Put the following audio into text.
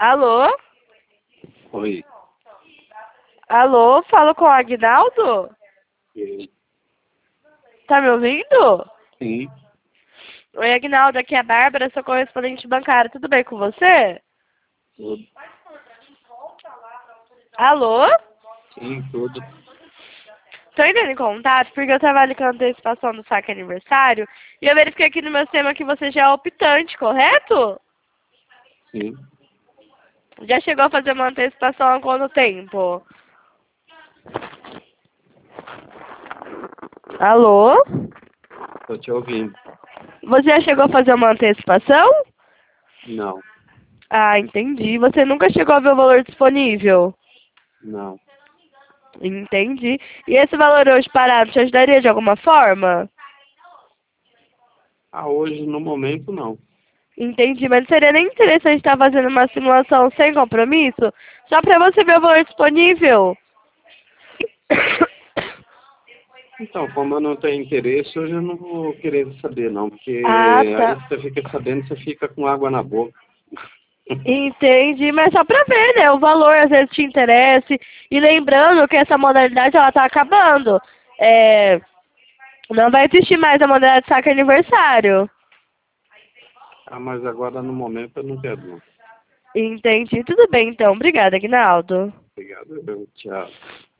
Alô? Oi. Alô, falo com o Agnaldo? Sim. Tá me ouvindo? Sim. Oi, Agnaldo, aqui é a Bárbara, sou correspondente bancária. Tudo bem com você? Tudo. Alô? Sim, tudo. Tô entrando em contato porque eu trabalho com a antecipação do saque aniversário e eu verifiquei aqui no meu sistema que você já é optante, correto? Sim. Já chegou a fazer uma antecipação há quanto tempo? Alô? Tô te ouvindo. Você já chegou a fazer uma antecipação? Não. Ah, entendi. Você nunca chegou a ver o valor disponível? Não. Entendi. E esse valor hoje parado te ajudaria de alguma forma? Hoje, no momento, não. Entendi, mas não seria nem interessante estar fazendo uma simulação sem compromisso? Só para você ver o valor disponível? Então, como eu não tenho interesse, hoje eu não vou querer saber, não. Porque Ah, aí tá. você fica sabendo, você fica com água na boca. Entendi, mas só para ver, né? O valor às vezes te interessa. E lembrando que essa modalidade ela tá acabando. Não vai existir mais a modalidade de saque aniversário. Mas agora, no momento, eu não quero, não. Entendi. Tudo bem, então. Obrigada, Aguinaldo. Obrigado. Tchau.